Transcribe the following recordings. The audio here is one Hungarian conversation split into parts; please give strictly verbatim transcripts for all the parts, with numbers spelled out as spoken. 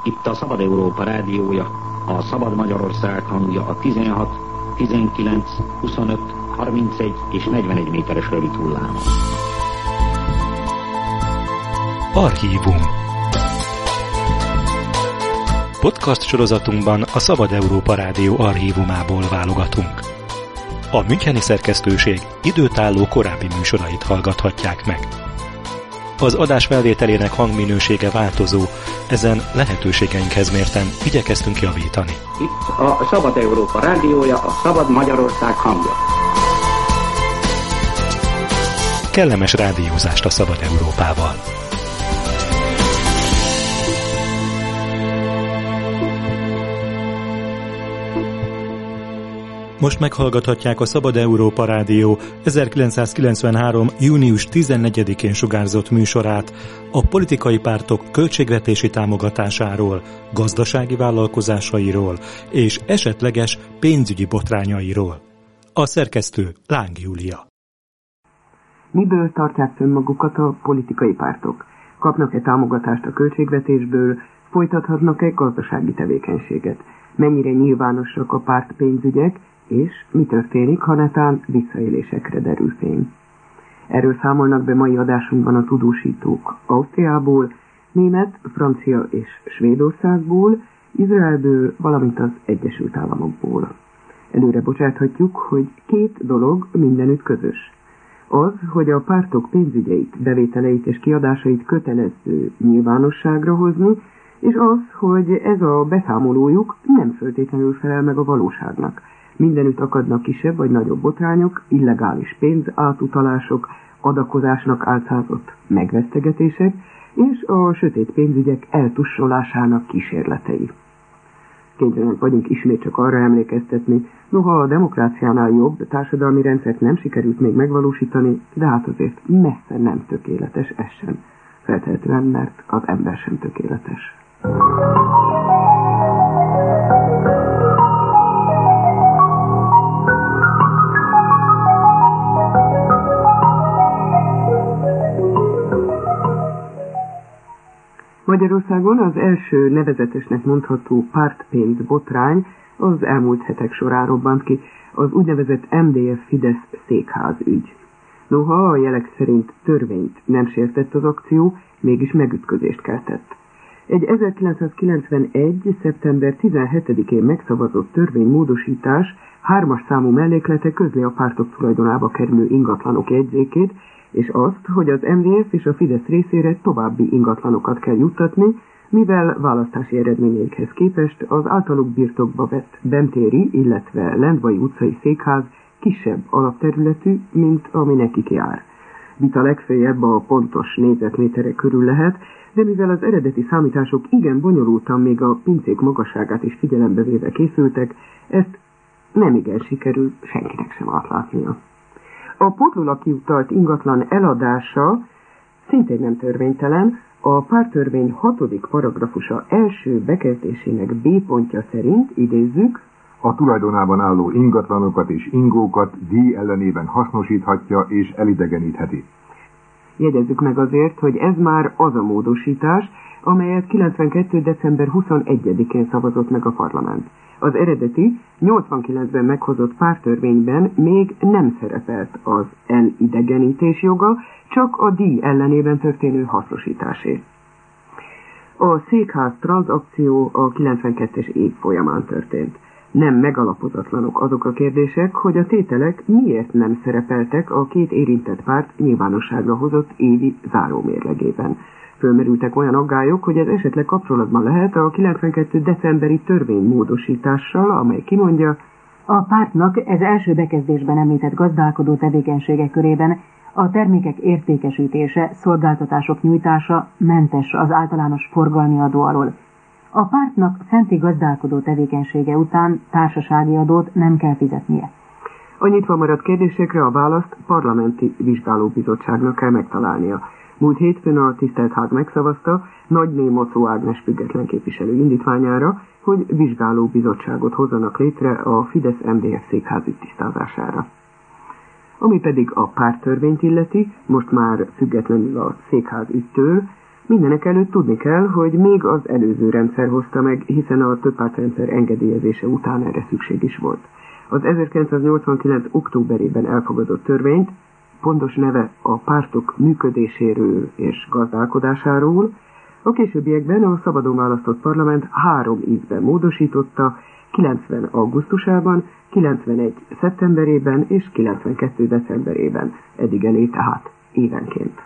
Itt a Szabad Európa rádiója, a Szabad Magyarország hangja a tizenhat, tizenkilenc, huszonöt, harmincegy és negyvenegy méteres rövid hullámon. Archívum. Podcast sorozatunkban a Szabad Európa Rádió archívumából válogatunk. A müncheni szerkesztőség időtálló korábbi műsorait hallgathatják meg. Az adás felvételének hangminősége változó, ezen lehetőségeinkhez mérten igyekeztünk javítani. Itt a Szabad Európa rádiója, a Szabad Magyarország hangja. Kellemes rádiózást a Szabad Európával! Most meghallgathatják a Szabad Európa Rádió ezerkilencszázkilencvenhárom. június tizennegyedikén sugárzott műsorát a politikai pártok költségvetési támogatásáról, gazdasági vállalkozásairól és esetleges pénzügyi botrányairól. A szerkesztő Láng Júlia. Miből tartják fönn magukat a politikai pártok? Kapnak-e támogatást a költségvetésből? Folytathatnak-e gazdasági tevékenységet? Mennyire nyilvánosak a párt pénzügyek? És mi történik, ha netán visszaélésekre derül fény? Erről számolnak be mai adásunkban a tudósítók Ausztriából, német, francia és Svédországból, Izraelből, valamint az Egyesült Államokból. Előre bocsáthatjuk, hogy két dolog mindenütt közös. Az, hogy a pártok pénzügyeit, bevételeit és kiadásait kötelező nyilvánosságra hozni, és az, hogy ez a beszámolójuk nem feltétlenül felel meg a valóságnak. Mindenütt akadnak kisebb vagy nagyobb botrányok, illegális pénzátutalások, adakozásnak álcázott megvesztegetések, és a sötét pénzügyek eltussolásának kísérletei. Kénytelenek vagyunk ismét csak arra emlékeztetni, noha a demokráciánál jobb társadalmi rendszert nem sikerült még megvalósítani, de hát azért messze nem tökéletes ez sem. Feltehetően, mert az ember sem tökéletes. Magyarországon az első nevezetesnek mondható pártpénz botrány az elmúlt hetek során robbant ki, az úgynevezett em dé ef-Fidesz székház ügy. Noha a jelek szerint törvényt nem sértett az akció, mégis megütközést keltett. Egy ezerkilencszázkilencvenegy. szeptember tizenhetedikén megszavazott törvénymódosítás hármas számú melléklete közli a pártok tulajdonába kerülő ingatlanok jegyzékét, és azt, hogy az em dé ef és a Fidesz részére további ingatlanokat kell juttatni, mivel választási eredményeikhez képest az általuk birtokba vett Bentéri, illetve Lendvai utcai székház kisebb alapterületű, mint ami nekik jár. Vita legfeljebb a pontos négyzetméterek körül lehet, de mivel az eredeti számítások igen bonyolultan még a pincék magasságát is figyelembe véve készültek, ezt nem igen sikerül senkinek sem átlátnia. A pótlólag kiutalt ingatlan eladása szintén nem törvénytelen, a párttörvény hatodik paragrafusa első bekezdésének B pontja szerint, idézzük, a tulajdonában álló ingatlanokat és ingókat díj ellenében hasznosíthatja és elidegenítheti. Jegyezzük meg azért, hogy ez már az a módosítás, amelyet kilencvenkettő. december huszonegyedikén szavazott meg a parlament. Az eredeti nyolcvankilencben meghozott párttörvényben még nem szerepelt az elidegenítés joga, csak a díj ellenében történő hasznosításé. A székház tranzakció a kilencvenkettes év folyamán történt. Nem megalapozatlanok azok a kérdések, hogy a tételek miért nem szerepeltek a két érintett párt nyilvánosságra hozott évi zárómérlegében. Fölmerültek olyan aggályok, hogy ez esetleg kapcsolatban lehet a kilencvenkettő. decemberi törvénymódosítással, amely kimondja, a pártnak ez első bekezdésben említett gazdálkodó tevékenységek körében a termékek értékesítése, szolgáltatások nyújtása mentes az általános forgalmi adó alól. A pártnak fenti gazdálkodó tevékenysége után társasági adót nem kell fizetnie. A nyitva maradt kérdésekre a választ parlamenti vizsgálóbizottságnak kell megtalálnia. Múlt hétfőn a tisztelt ház megszavazta Nagyné Mocó Ágnes független képviselő indítványára, hogy vizsgálóbizottságot hozzanak létre a Fidesz-em dé ef székházügy tisztázására. Ami pedig a párttörvényt illeti, most már függetlenül a székház ügytől, Mindenek előtt tudni kell, hogy még az előző rendszer hozta meg, hiszen a többpártrendszer engedélyezése után erre szükség is volt. Az ezerkilencszáznyolcvankilenc októberében elfogadott törvényt, pontos neve a pártok működéséről és gazdálkodásáról, a későbbiekben a szabadon választott parlament három ízben módosította, kilencven augusztusában, kilencvenegy szeptemberében és kilencvenkettő decemberében, eddig elé tehát évenként.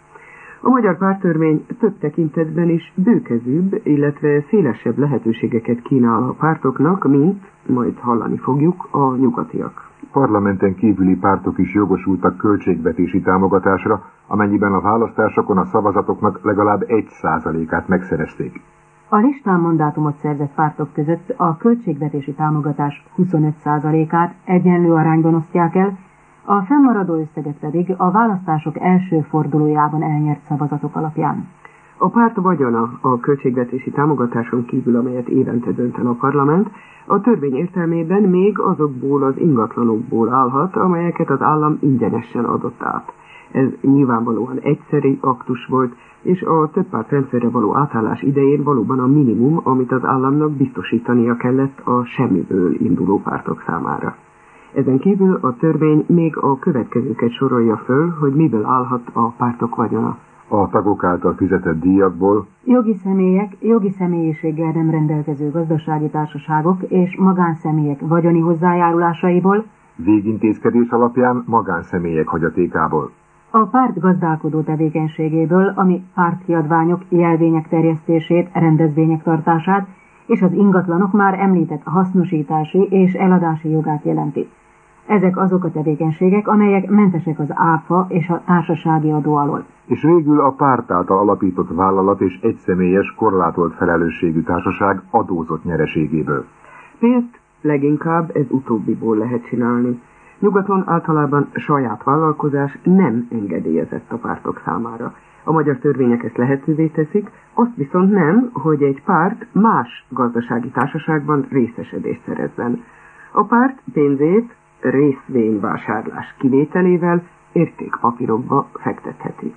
A magyar párttörvény több tekintetben is bőkezűbb, illetve szélesebb lehetőségeket kínál a pártoknak, mint, majd hallani fogjuk, a nyugatiak. Parlamenten kívüli pártok is jogosultak költségvetési támogatásra, amennyiben a választásokon a szavazatoknak legalább egy százalékát megszerezték. A listán mandátumot szerzett pártok között a költségvetési támogatás huszonöt százalékát egyenlő arányban osztják el, a fennmaradó összeget pedig a választások első fordulójában elnyert szavazatok alapján. A párt vagyona a költségvetési támogatáson kívül, amelyet évente dönt el a parlament, a törvény értelmében még azokból az ingatlanokból állhat, amelyeket az állam ingyenesen adott át. Ez nyilvánvalóan egyszeri aktus volt, és a többpártrendszerre való átállás idején valóban a minimum, amit az államnak biztosítania kellett a semmiből induló pártok számára. Ezen kívül a törvény még a következőket sorolja föl, hogy miből állhat a pártok vagyona. A tagok által fizetett díjakból, jogi személyek, jogi személyiséggel nem rendelkező gazdasági társaságok és magánszemélyek vagyoni hozzájárulásaiból, végintézkedés alapján magánszemélyek hagyatékából, a párt gazdálkodó tevékenységéből, ami pártkiadványok, jelvények terjesztését, rendezvények tartását és az ingatlanok már említett hasznosítási és eladási jogát jelenti. Ezek azok a tevékenységek, amelyek mentesek az áfa és a társasági adó alól. És végül a párt által alapított vállalat és egyszemélyes korlátolt felelősségű társaság adózott nyereségéből. Pénzt leginkább ez utóbbiból lehet csinálni. Nyugaton általában saját vállalkozás nem engedélyezett a pártok számára. A magyar törvények ezt lehetővé teszik, azt viszont nem, hogy egy párt más gazdasági társaságban részesedést szerezzen. A párt pénzét részvényvásárlás kivételével értékpapírokba fektetheti.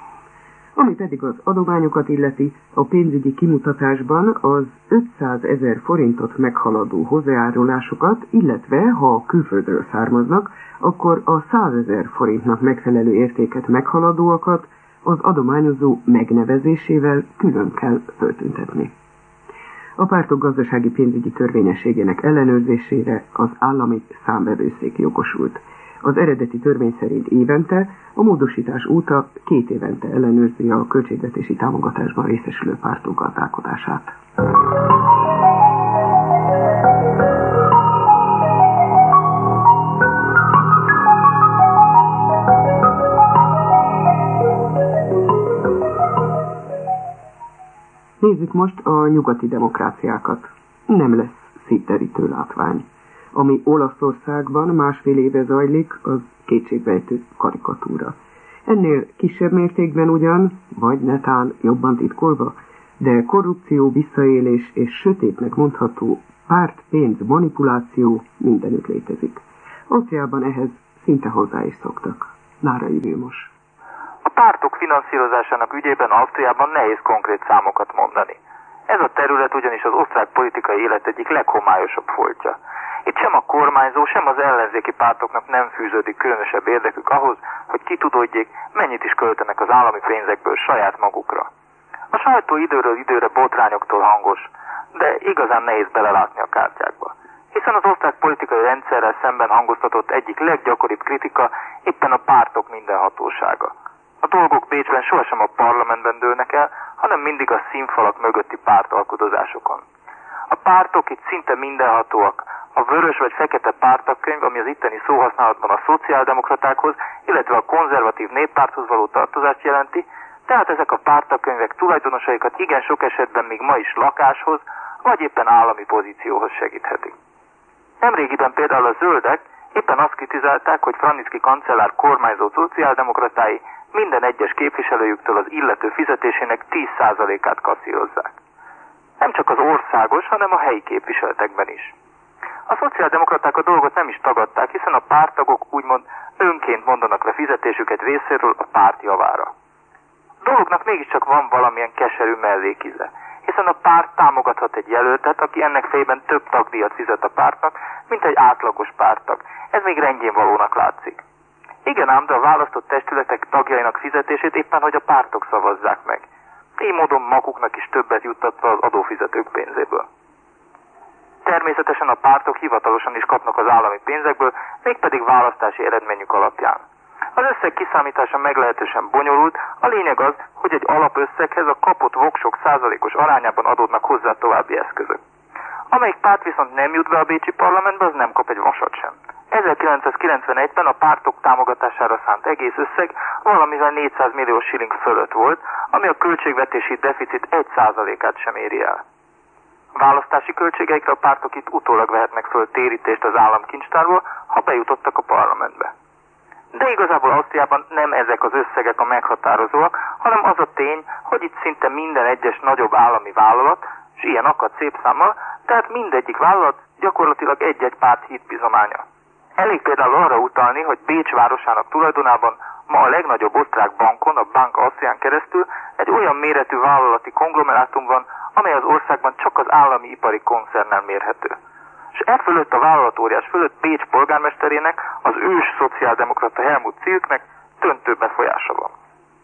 Ami pedig az adományokat illeti, a pénzügyi kimutatásban az ötszázezer forintot meghaladó hozzájárulásokat, illetve ha külföldről származnak, akkor a százezer forintnak megfelelő értéket meghaladóakat az adományozó megnevezésével külön kell föltüntetni. A pártok gazdasági pénzügyi törvényességének ellenőrzésére az állami számvevőszék jogosult. Az eredeti törvény szerint évente, a módosítás óta két évente ellenőrzi a költségvetési támogatásban részesülő pártok gazdálkodását. Nézzük most a nyugati demokráciákat. Nem lesz szívderítő látvány. Ami Olaszországban másfél éve zajlik, az kétségbejtő karikatúra. Ennél kisebb mértékben ugyan, vagy netán jobban titkolva, de korrupció, visszaélés és sötétnek mondható pártpénz manipuláció mindenütt létezik. Ausztriában ehhez szinte hozzá is szoktak. Nárai Vilmos. A pártok finanszírozásának ügyében Ausztriában nehéz konkrét számokat mondani. Ez a terület ugyanis az osztrák politikai élet egyik leghomályosabb foltja. Itt sem a kormányzó, sem az ellenzéki pártoknak nem fűződik különösebb érdekük ahhoz, hogy kitudódjék, mennyit is költenek az állami pénzekből saját magukra. A sajtó időről időre botrányoktól hangos, de igazán nehéz belelátni a kártyákba. Hiszen az osztrák politikai rendszerrel szemben hangoztatott egyik leggyakoribb kritika éppen a pártok mindenhatósága. A dolgok Bécsben sohasem a parlamentben dőlnek el, hanem mindig a színfalak mögötti pártalkudozásokon. A pártok itt szinte mindenhatóak. A vörös vagy fekete pártagkönyv, ami az itteni szóhasználatban a szociáldemokratákhoz, illetve a konzervatív néppárthoz való tartozást jelenti, tehát ezek a pártagkönyvek tulajdonosaikat igen sok esetben még ma is lakáshoz, vagy éppen állami pozícióhoz segíthetik. Nemrégiben például a zöldek éppen azt kritizálták, hogy Vranitzky kancellár kormányzó szociáldemokratái minden egyes képviselőjüktől az illető fizetésének tíz százalékát kasszírozzák. Nem csak az országos, hanem a helyi képviseletekben is. A szociáldemokraták a dolgot nem is tagadták, hiszen a párttagok úgymond önként mondanak le fizetésüket részéről a párt javára. dolognak mégiscsak van valamilyen keserű mellékíze, hiszen a párt támogathat egy jelöltet, aki ennek fejében több tagdíjat fizet a pártnak, mint egy átlagos párttag. Ez még rendjén valónak látszik. Igen ám, de a választott testületek tagjainak fizetését éppen hogy a pártok szavazzák meg. Így módon maguknak is többet juttatva az adófizetők pénzéből. Természetesen a pártok hivatalosan is kapnak az állami pénzekből, mégpedig választási eredményük alapján. Az összeg kiszámítása meglehetősen bonyolult, a lényeg az, hogy egy alapösszeghez a kapott voksok százalékos arányában adódnak hozzá további eszközök. Amelyik párt viszont nem jut be a bécsi parlamentbe, az nem kap egy vasat sem. ezerkilencszázkilencvenegyben a pártok támogatására szánt egész összeg valamivel négyszáz millió shilling fölött volt, ami a költségvetési deficit egy százalékát sem éri el. A választási költségeikre a pártok itt utólag vehetnek föl térítést az államkincstárból, ha bejutottak a parlamentbe. De igazából Ausztriában nem ezek az összegek a meghatározóak, hanem az a tény, hogy itt szinte minden egyes nagyobb állami vállalat, és ilyen akad szép számmal, tehát mindegyik vállalat gyakorlatilag egy-egy párt hitbizománya. Elég például arra utalni, hogy Bécs városának tulajdonában ma a legnagyobb osztrák bankon, a Bank Austrián keresztül egy olyan méretű vállalati konglomerátum van, amely az országban csak az állami ipari koncernnel mérhető. És e fölött a vállalatóriás fölött Bécs polgármesterének, az ős szociáldemokrata Helmut Zilknek döntő befolyása van.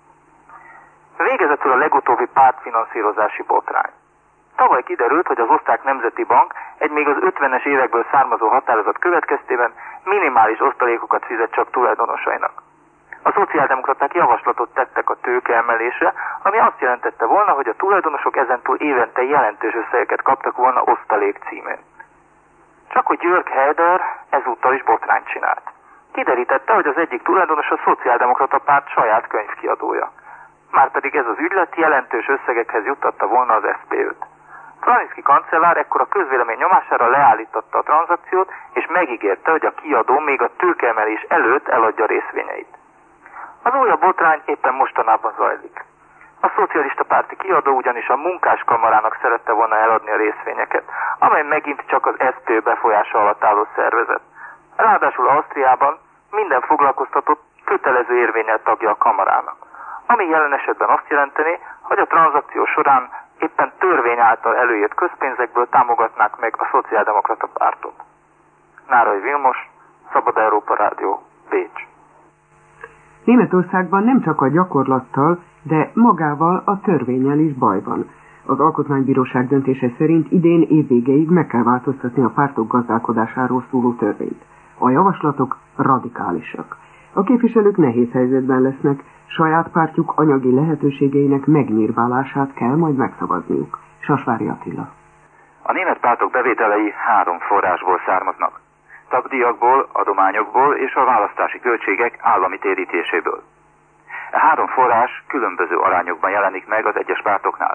Végezetül a legutóbbi pártfinanszírozási botrány. Tavaly kiderült, hogy az Osztrák Nemzeti Bank egy még az ötvenes évekből származó határozat következtében minimális osztalékokat fizet csak tulajdonosainak. A szociáldemokraták javaslatot tettek a tőkeemelésre, ami azt jelentette volna, hogy a tulajdonosok ezentúl évente jelentős összegeket kaptak volna osztalék címén. Csak hogy Györg Helder ezúttal is botrányt csinált. Kiderítette, hogy az egyik tulajdonos a szociáldemokrata párt saját könyvkiadója. Márpedig ez az ügylet jelentős összegekhez juttatta volna az es zé pé öt. Vranitzky kancellár ekkor a közvélemény nyomására leállította a tranzakciót, és megígérte, hogy a kiadó még a tőkeemelés előtt eladja részvényeit. Az újabb botrány éppen mostanában zajlik. A szocialista párti kiadó ugyanis a munkáskamarának szerette volna eladni a részvényeket, amely megint csak az es zé pé befolyása alatt álló szervezet. Ráadásul Ausztriában minden foglalkoztatott kötelező érvényel tagja a kamarának, ami jelen esetben azt jelenteni, hogy a tranzakció során éppen törvény által előírt közpénzekből támogatnák meg a szociáldemokrata pártot. Nárai Vilmos, Szabad Európa Rádió, Bécs. Németországban nem csak a gyakorlattal, de magával a törvénnyel is baj van. Az Alkotmánybíróság döntése szerint idén évvégéig meg kell változtatni a pártok gazdálkodásáról szóló törvényt. A javaslatok radikálisak. A képviselők nehéz helyzetben lesznek, saját pártjuk anyagi lehetőségeinek megnyírválását kell majd megszavazniuk. Sasvári Attila. A német pártok bevételei három forrásból származnak. Tagdíjakból, adományokból és a választási költségek állami térítéséből. A három forrás különböző arányokban jelenik meg az egyes pártoknál.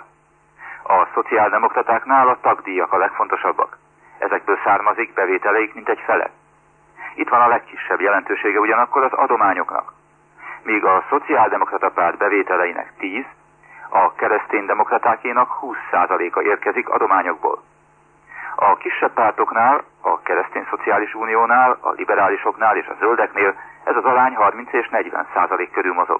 A szociáldemokratáknál a tagdíjak a legfontosabbak. Ezekből származik bevételeik mintegy fele. Itt van a legkisebb jelentősége ugyanakkor az adományoknak. Míg a szociáldemokrata párt bevételeinek tíz, a kereszténydemokratákénak húsz százaléka érkezik adományokból. A kisebb pártoknál, a Keresztény Szociális Uniónál, a liberálisoknál és a zöldeknél ez az arány harminc és negyven százalék körül mozog.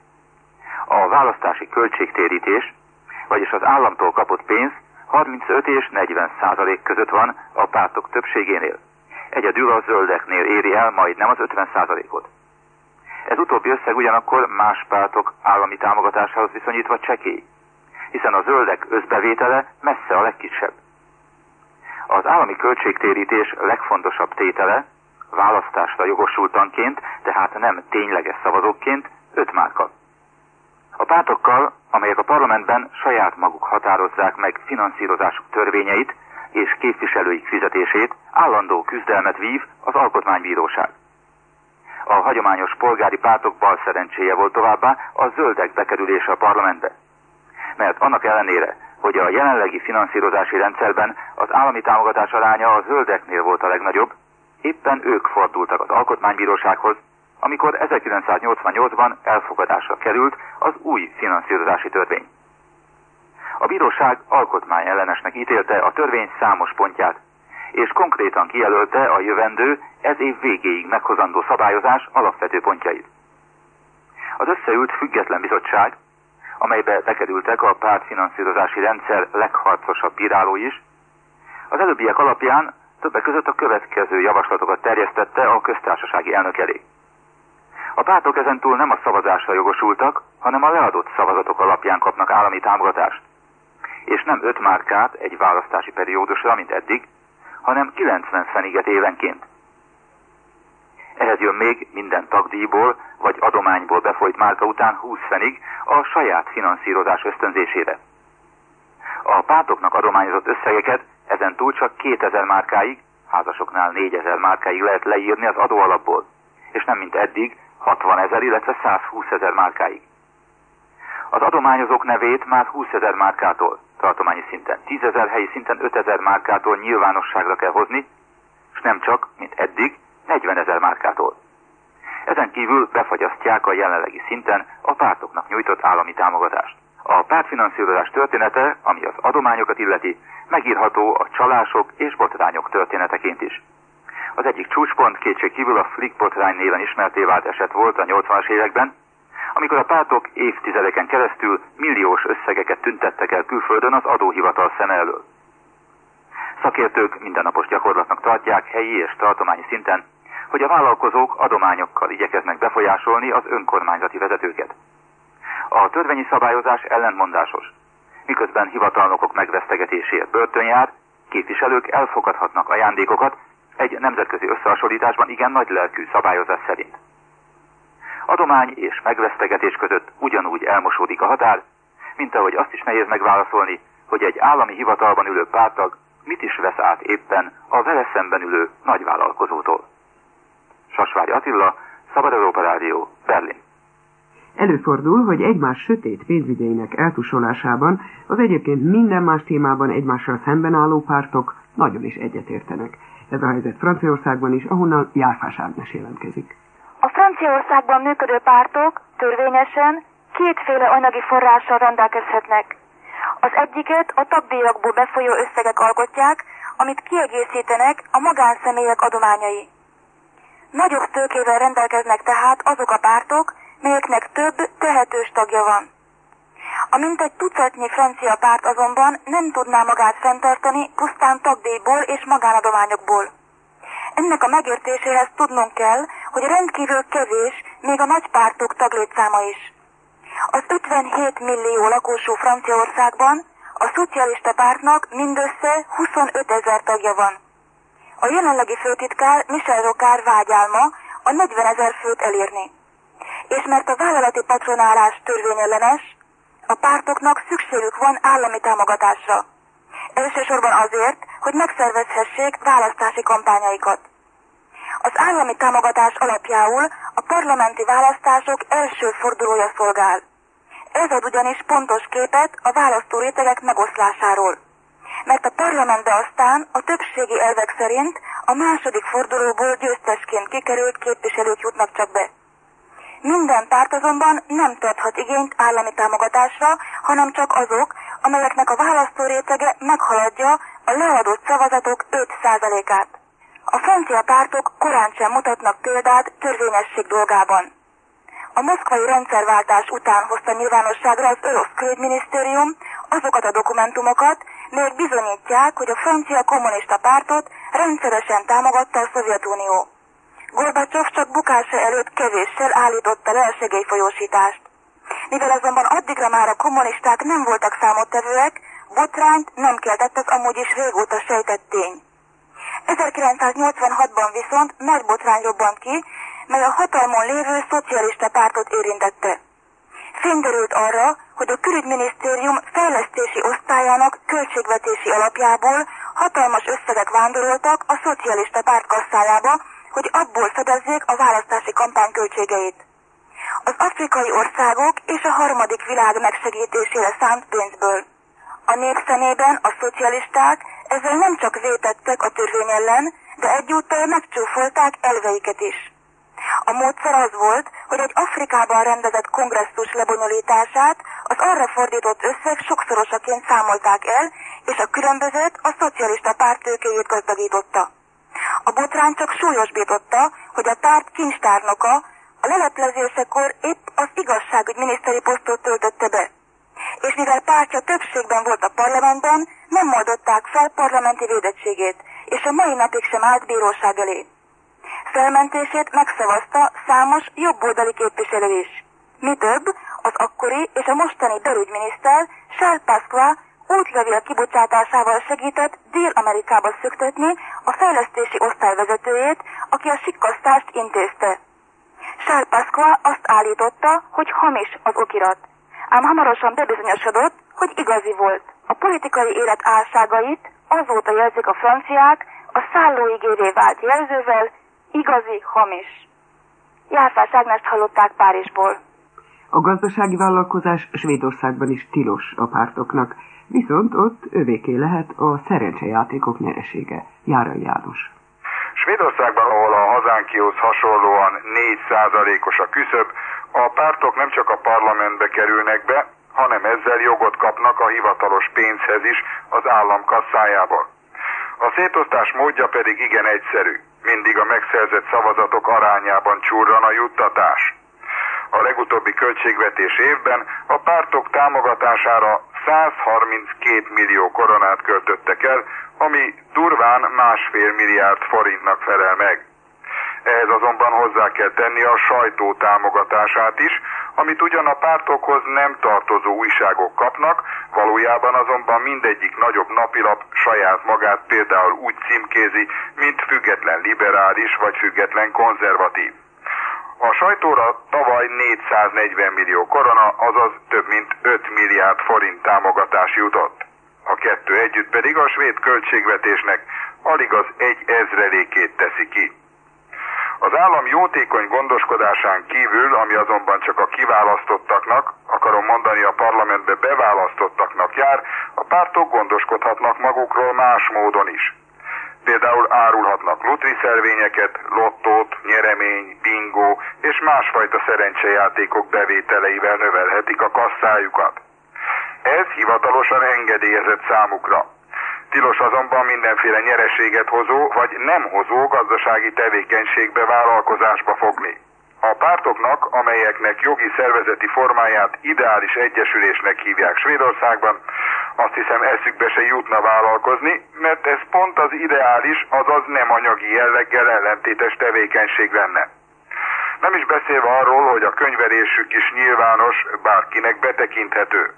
A választási költségtérítés, vagyis az államtól kapott pénz harmincöt és negyven százalék között van a pártok többségénél. Egyedül a zöldeknél éri el majdnem az ötven százalékot. Ez utóbbi összeg ugyanakkor más pártok állami támogatásához viszonyítva csekély, hiszen a zöldek összbevétele messze a legkisebb. Az állami költségtérítés legfontosabb tétele választásra jogosultanként, tehát nem tényleges szavazókként öt márka. A pártokkal, amelyek a parlamentben saját maguk határozzák meg finanszírozásuk törvényeit és képviselőik fizetését, állandó küzdelmet vív az Alkotmánybíróság. A hagyományos polgári pártok bal szerencséje volt továbbá a zöldek bekerülése a parlamentbe. Mert annak ellenére, hogy a jelenlegi finanszírozási rendszerben az állami támogatás aránya a zöldeknél volt a legnagyobb, éppen ők fordultak az Alkotmánybírósághoz, amikor ezerkilencszáznyolcvannyolcban elfogadásra került az új finanszírozási törvény. A bíróság alkotmányellenesnek ítélte a törvény számos pontját, és konkrétan kijelölte a jövendő, ez év végéig meghozandó szabályozás alapvető pontjait. Az összeült független bizottság amelybe bekerültek a pártfinanszírozási rendszer legharcosabb bírálói is, az előbbiek alapján többek között a következő javaslatokat terjesztette a köztársasági elnök elé. A pártok ezentúl nem a szavazásra jogosultak, hanem a leadott szavazatok alapján kapnak állami támogatást. És nem öt márkát egy választási periódusra, mint eddig, hanem kilencven feniget évenként. Ehhez jön még minden tagdíjból vagy adományból befolyt márka után húsz fenig a saját finanszírozás ösztönzésére. A pártoknak adományozott összegeket ezentúl csak kétezer márkáig, házasoknál négyezer márkáig lehet leírni az adóalapból, és nem mint eddig hatvanezer, illetve százhúszezer márkáig. Az adományozók nevét már húszezer márkától, tartományi szinten tízezer, helyi szinten ötezer márkától nyilvánosságra kell hozni, és nem csak, mint eddig, negyvenezer márkától. Ezen kívül befagyasztják a jelenlegi szinten a pártoknak nyújtott állami támogatást. A pártfinanszírozás története, ami az adományokat illeti, megírható a csalások és botrányok történeteként is. Az egyik csúcspont kétségkívül a Flick botrány néven ismerté vált eset volt a nyolcvanas években, amikor a pártok évtizedeken keresztül milliós összegeket tüntettek el külföldön az adóhivatal szeme elől. Szakértők mindennapos gyakorlatnak tartják helyi és tartományi szinten, hogy a vállalkozók adományokkal igyekeznek befolyásolni az önkormányzati vezetőket. A törvényi szabályozás ellentmondásos, miközben hivatalnokok megvesztegetéséért börtön jár, képviselők elfogadhatnak ajándékokat egy nemzetközi összehasonlításban igen nagy lelkű szabályozás szerint. Adomány és megvesztegetés között ugyanúgy elmosódik a határ, mint ahogy azt is nehéz megválaszolni, hogy egy állami hivatalban ülő párttag mit is vesz át éppen a vele szemben ülő nagyvállalkozótól. Sasvári Attila, Szabad Európa Rádió, Berlin. Előfordul, hogy egymás sötét pénzügyeinek eltusolásában az egyébként minden más témában egymással szemben álló pártok nagyon is egyetértenek. Ez a helyzet Franciaországban is, ahonnan Járfás Ágnes jelentkezik. A Franciaországban működő pártok törvényesen kétféle anyagi forrással rendelkezhetnek. Az egyiket a tagdíjakból befolyó összegek alkotják, amit kiegészítenek a magánszemélyek adományai. Nagyobb tőkével rendelkeznek tehát azok a pártok, melyeknek több tehetős tagja van. A mintegy tucatnyi francia párt azonban nem tudná magát fenntartani pusztán tagdíjból és magánadományokból. Ennek a megértéséhez tudnunk kell, hogy rendkívül kevés még a nagy pártok taglétszáma is. Az ötvenhét millió lakosú Franciaországban a szocialista pártnak mindössze huszonötezer tagja van. A jelenlegi főtitkár Michel Rocard vágyálma a negyvenezer főt elérni. És mert a vállalati patronálás törvényellenes, a pártoknak szükségük van állami támogatásra. Elsősorban azért, hogy megszervezhessék választási kampányaikat. Az állami támogatás alapjául a parlamenti választások első fordulója szolgál. Ez ad ugyanis pontos képet a választó rétegek megoszlásáról. Mert a parlamentbe aztán a többségi elvek szerint a második fordulóból győztesként kikerült képviselők jutnak csak be. Minden párt azonban nem tarthat igényt állami támogatásra, hanem csak azok, amelyeknek a választó rétege meghaladja a leadott szavazatok öt százalékát. A francia pártok korán sem mutatnak példát törvényesség dolgában. A moszkvai rendszerváltás után hozta nyilvánosságra az orosz külügyminisztérium azokat a dokumentumokat, melyek bizonyítják, hogy a francia kommunista pártot rendszeresen támogatta a Szovjetunió. Gorbacsov csak bukása előtt kevéssel állította le a segélyfolyósítást. Mivel azonban addigra már a kommunisták nem voltak számottevőek, botrányt nem keltett az amúgy is régóta sejtett tény. ezerkilencszáznyolcvanhatban viszont nagy botrány robbant ki, mely a hatalmon lévő szocialista pártot érintette. Fény derült arra, hogy a külügyminisztérium fejlesztési osztályának költségvetési alapjából hatalmas összegek vándoroltak a szocialista párt kasszájába, hogy abból fedezzék a választási kampány költségeit. Az afrikai országok és a harmadik világ megsegítésére szánt pénzből. A nép szemében a szocialisták ezzel nem csak vétettek a törvény ellen, de egyúttal megcsúfolták elveiket is. A módszer az volt, hogy egy Afrikában rendezett kongresszus lebonyolítását az arra fordított összeg sokszorosaként számolták el, és a különbözőt a szocialista párt tőkéjét gazdagította. A botrány csak súlyosbította, hogy a párt kincstárnoka a leleplezésekor épp az igazságügy miniszteri posztot töltötte be. és mivel pártja többségben volt a parlamentben, nem oldották fel parlamenti védettségét, és a mai napig sem állt bíróság elé. Felmentését megszavazta számos jobboldali képviselő is. Mi több, az akkori és a mostani belügyminiszter Charles Pasqua útlevél kibocsátásával segített Dél-Amerikába szöktetni a fejlesztési osztály vezetőjét, aki a sikkasztást intézte. Charles Pasqua azt állította, hogy hamis az okirat, ám hamarosan bebizonyosodott, hogy igazi volt. A politikai élet álságait azóta jelzik a franciák a szállóigévé vált jelzővel, igazi hamis. Járfás Ágnest hallották Párizsból. A gazdasági vállalkozás Svédországban is tilos a pártoknak, viszont ott övéké lehet a szerencsejátékok nyeresége. Járai János. Svédországban, ahol a hazánkihoz hasonlóan négy százalékos a küszöb, a pártok nem csak a parlamentbe kerülnek be, hanem ezzel jogot kapnak a hivatalos pénzhez is az állam kasszájából. A szétosztás módja pedig igen egyszerű. Mindig a megszerzett szavazatok arányában csurran a juttatás. A legutóbbi költségvetés évben a pártok támogatására százharminckét millió koronát költöttek el, ami durván másfél milliárd forintnak felel meg. Ehhez azonban hozzá kell tenni a sajtó támogatását is, amit ugyan a pártokhoz nem tartozó újságok kapnak, valójában azonban mindegyik nagyobb napilap saját magát például úgy címkézi, mint független liberális vagy független konzervatív. A sajtóra tavaly négyszáznegyven millió korona, azaz több mint öt milliárd forint támogatás jutott. A kettő együtt pedig a svéd költségvetésnek alig az egy ezrelékét teszi ki. Az állam jótékony gondoskodásán kívül, ami azonban csak a kiválasztottaknak, akarom mondani a parlamentbe beválasztottaknak jár, a pártok gondoskodhatnak magukról más módon is. Például árulhatnak lutriszervényeket, lottót, nyeremény, bingo és másfajta szerencsejátékok bevételeivel növelhetik a kasszájukat. Ez hivatalosan engedélyezett számukra. Tilos azonban mindenféle nyereséget hozó vagy nem hozó gazdasági tevékenységbe vállalkozásba fogni. A pártoknak, amelyeknek jogi szervezeti formáját ideális egyesülésnek hívják Svédországban, azt hiszem eszükbe se jutna vállalkozni, mert ez pont az ideális, azaz nem anyagi jelleggel ellentétes tevékenység lenne. Nem is beszélve arról, hogy a könyvelésük is nyilvános, bárkinek betekinthető.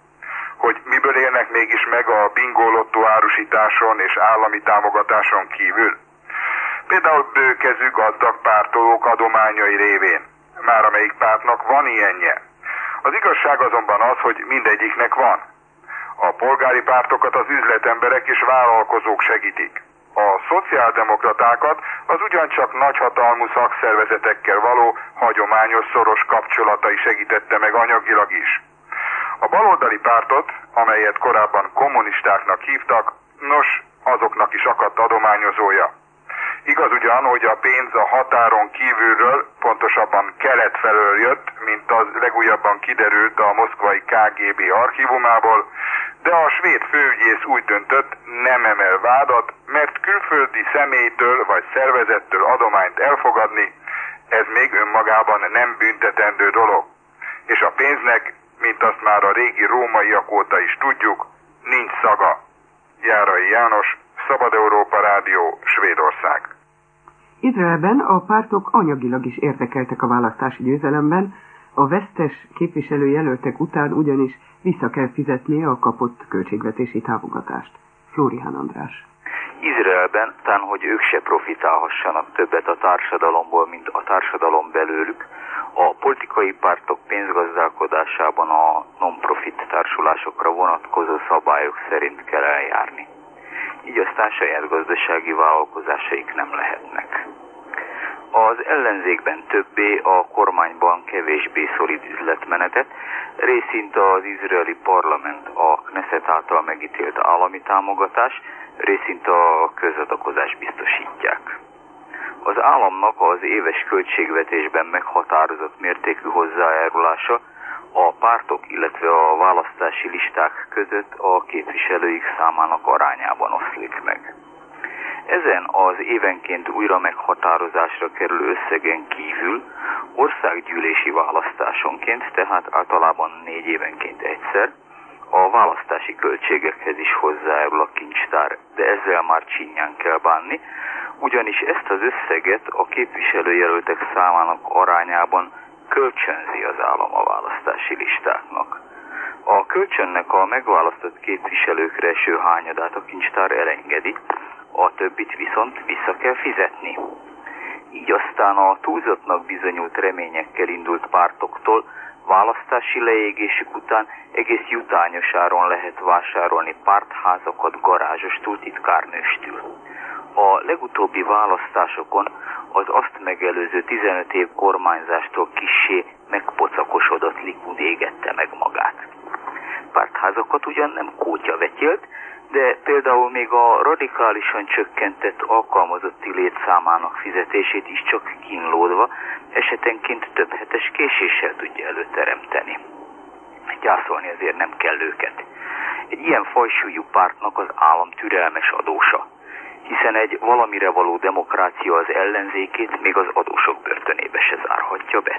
Hogy miből élnek mégis meg a bingolottó árusításon és állami támogatáson kívül. Például bőkezű gazdag pártolók adományai révén. Már amelyik pártnak van ilyenje. Az igazság azonban az, hogy mindegyiknek van. A polgári pártokat az üzletemberek és vállalkozók segítik. A szociáldemokratákat az ugyancsak nagyhatalmú szakszervezetekkel való hagyományos szoros kapcsolatai segítette meg anyagilag is. A baloldali pártot, amelyet korábban kommunistáknak hívtak, nos, azoknak is akadt adományozója. Igaz ugyan, hogy a pénz a határon kívülről, pontosabban kelet felől jött, mint az legújabban kiderült a moszkvai ká gé bé archívumából, de a svéd főügyész úgy döntött, nem emel vádat, mert külföldi személytől vagy szervezettől adományt elfogadni, ez még önmagában nem büntetendő dolog. És a pénznek, mint azt már a régi rómaiak óta is tudjuk, nincs szaga. Járai János, Szabad Európa Rádió, Svédország. Izraelben a pártok anyagilag is érdekeltek a választási győzelemben, a vesztes képviselőjelöltek után ugyanis vissza kell fizetni a kapott költségvetési támogatást. Flórián András. Izraelben, tán, hogy ők se profitálhassanak többet a társadalomból, mint a társadalom belőlük, a politikai pártok pénzgazdálkodásában a non-profit társulásokra vonatkozó szabályok szerint kell eljárni. Így aztán saját gazdasági vállalkozásaik nem lehetnek. Az ellenzékben többé, a kormányban kevésbé szolid üzletmenetet, részint az izraeli parlament a Knesset által megítélt állami támogatás, részint a közadakozás biztosítják. Az államnak az éves költségvetésben meghatározott mértékű hozzájárulása a pártok, illetve a választási listák között a képviselőik számának arányában oszlik meg. Ezen az évenként újra meghatározásra kerülő összegen kívül országgyűlési választásonként, tehát általában négy évenként egyszer, A választási költségekhez is hozzájárul a kincstár, de ezzel már csinyán kell bánni, ugyanis ezt az összeget a képviselőjelöltek számának arányában kölcsönzi az állam a választási listáknak. A kölcsönnek a megválasztott képviselőkre eső hányadát a kincstár elengedi, a többit viszont vissza kell fizetni. Így aztán a túlzottnak bizonyult reményekkel indult pártoktól választási leégésük után egész jutányos áron lehet vásárolni pártházakat garázsostól, titkárnőstől. A legutóbbi választásokon az azt megelőző tizenöt év kormányzástól kissé megpocakosodott Likud égette meg magát. Pártházakat ugyan nem kótya vetyélt, de például még a radikálisan csökkentett alkalmazotti létszámának fizetését is csak kínlódva, esetenként több hetes késéssel tudja előteremteni. Gyászolni azért nem kell őket. Egy ilyen fajsúlyú pártnak az állam türelmes adósa, hiszen egy valamire való demokrácia az ellenzékét még az adósok börtönébe se zárhatja be.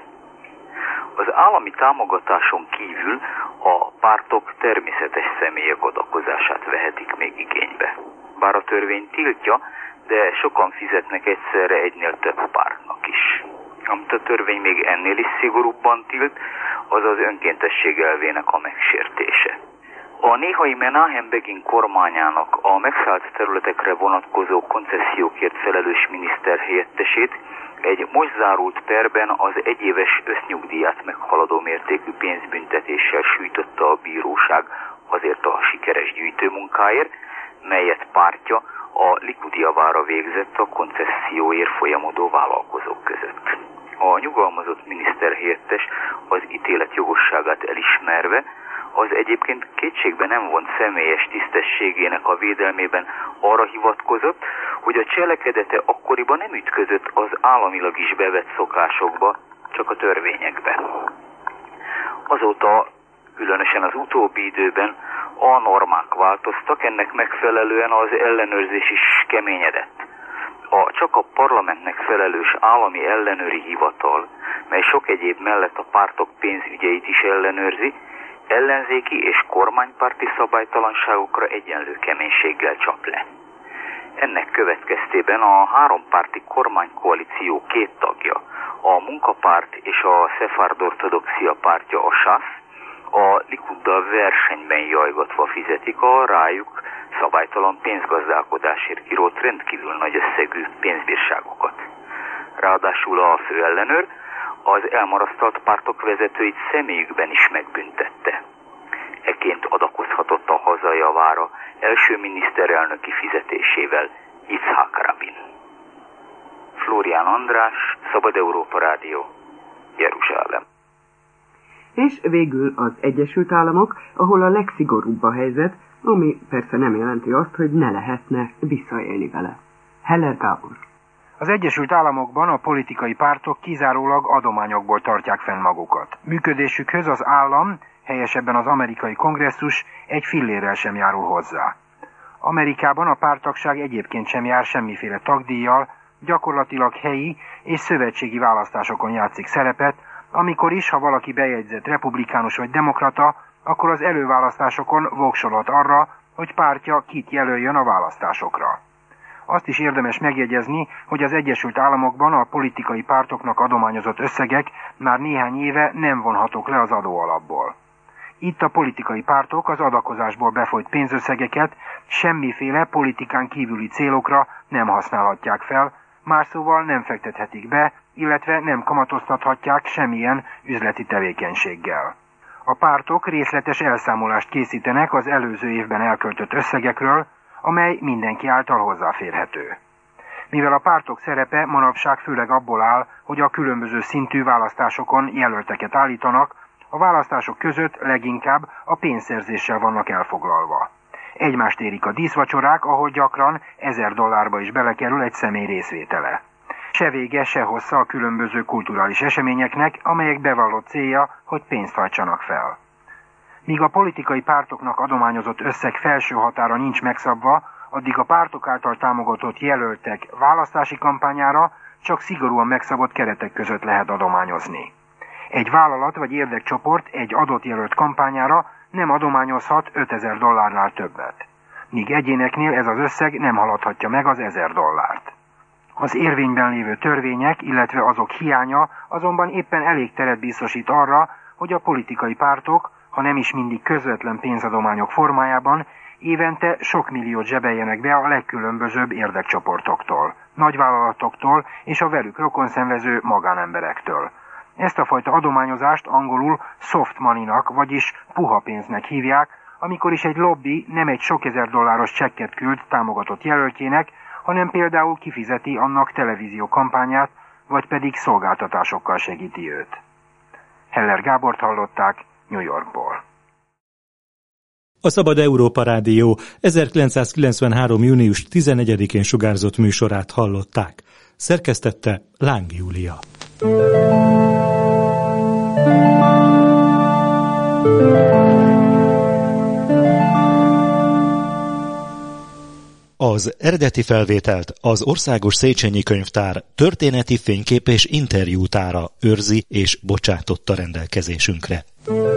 Az állami támogatáson kívül a pártok természetes személyek adakozását vehetik még igénybe. Bár a törvény tiltja, de sokan fizetnek egyszerre egynél több pártnak is. Amit a törvény még ennél is szigorúbban tilt, az az önkéntesség elvének a megsértése. A néhai Menahem Begin kormányának a megszállt területekre vonatkozó koncesziókért felelős miniszterhelyettesét egy most zárult perben az egyéves össznyugdíját meghaladó mértékű pénzbüntetéssel sújtotta a bíróság azért a sikeres gyűjtőmunkáért, melyet pártja a Likud javára végzett a koncesszióért folyamodó vállalkozók között. A nyugalmazott miniszterhelyettes az ítélet jogosságát elismerve az egyébként kétségbe nem vont személyes tisztességének a védelmében arra hivatkozott, hogy a cselekedete akkoriban nem ütközött az államilag is bevett szokásokba, csak a törvényekbe. Azóta, különösen az utóbbi időben a normák változtak, ennek megfelelően az ellenőrzés is keményedett. A csak a parlamentnek felelős állami ellenőri hivatal, mely sok egyéb mellett a pártok pénzügyeit is ellenőrzi, ellenzéki és kormánypárti szabálytalanságokra egyenlő keménységgel csap le. Ennek következtében a hárompárti kormánykoalíció két tagja, a Munkapárt és a Szefárd Ortodoxia pártja, a sász, a Likuddal versenyben jajgatva fizetik a rájuk szabálytalan pénzgazdálkodásért kirótt rendkívül nagy összegű pénzbírságokat. Ráadásul a főellenőr az elmarasztalt pártok vezetőit személyükben is megbüntette. Ekként adakozhatott a haza javára első miniszterelnöki fizetésével Yitzhak Rabin. Flórián András, Szabad Európa Rádió, Jeruzsálem. És végül az Egyesült Államok, ahol a legszigorúbb a helyzet, ami persze nem jelenti azt, hogy ne lehetne visszaélni vele. Heller Gábor. Az Egyesült Államokban a politikai pártok kizárólag adományokból tartják fenn magukat. Működésükhöz az állam, helyesebben az amerikai kongresszus egy fillérrel sem járul hozzá. Amerikában a párttagság egyébként sem jár semmiféle tagdíjjal, gyakorlatilag helyi és szövetségi választásokon játszik szerepet, amikor is, ha valaki bejegyzett republikánus vagy demokrata, akkor az előválasztásokon voksolhat arra, hogy pártja kit jelöljön a választásokra. Azt is érdemes megjegyezni, hogy az Egyesült Államokban a politikai pártoknak adományozott összegek már néhány éve nem vonhatók le az adóalapból. Itt a politikai pártok az adakozásból befolyt pénzösszegeket semmiféle politikán kívüli célokra nem használhatják fel, más szóval nem fektethetik be, illetve nem kamatoztathatják semmilyen üzleti tevékenységgel. A pártok részletes elszámolást készítenek az előző évben elköltött összegekről, amely mindenki által hozzáférhető. Mivel a pártok szerepe manapság főleg abból áll, hogy a különböző szintű választásokon jelölteket állítanak, a választások között leginkább a pénzszerzéssel vannak elfoglalva. Egymást érik a díszvacsorák, ahol gyakran ezer dollárba is belekerül egy személy részvétele. Se vége, se hossza a különböző kulturális eseményeknek, amelyek bevallott célja, hogy pénzt hajtsanak fel. Míg a politikai pártoknak adományozott összeg felső határa nincs megszabva, addig a pártok által támogatott jelöltek választási kampányára csak szigorúan megszabott keretek között lehet adományozni. Egy vállalat vagy érdekcsoport egy adott jelölt kampányára nem adományozhat ötezer dollárnál többet, míg egyéneknél ez az összeg nem haladhatja meg az ezer dollárt. Az érvényben lévő törvények, illetve azok hiánya azonban éppen elég teret biztosít arra, hogy a politikai pártok, ha nem is mindig közvetlen pénzadományok formájában, évente sok milliót zsebeljenek be a legkülönbözőbb érdekcsoportoktól, nagyvállalatoktól és a velük rokonszenvező magánemberektől. Ezt a fajta adományozást angolul soft money-nak, vagyis puha pénznek hívják, amikor is egy lobby nem egy sok ezer dolláros csekket küld támogatott jelöltjének, hanem például kifizeti annak televízió kampányát, vagy pedig szolgáltatásokkal segíti őt. Heller Gábort hallották New Yorkból. A Szabad Európa Rádió ezerkilencszázkilencvenhárom. június tizenegyedikén sugárzott műsorát hallották. Szerkesztette Láng Júlia. Az eredeti felvételt az Országos Széchenyi Könyvtár történeti fénykép és interjútára őrzi és bocsátotta rendelkezésünkre.